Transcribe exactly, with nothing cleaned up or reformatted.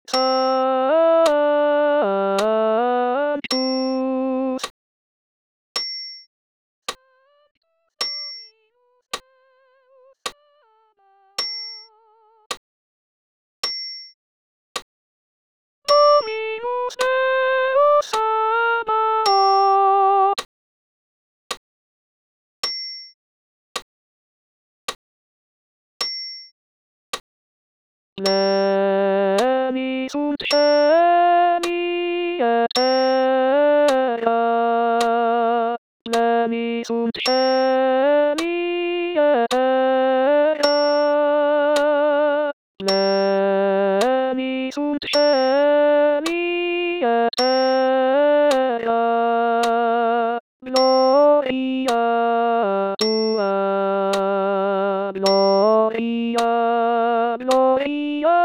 Sanctus. Dominus Deus Sabaoth. Pleni sunt celi et terra. Pleni sunt celi et terra. Pleni sunt celi et terra. Gloria tua, gloria, gloria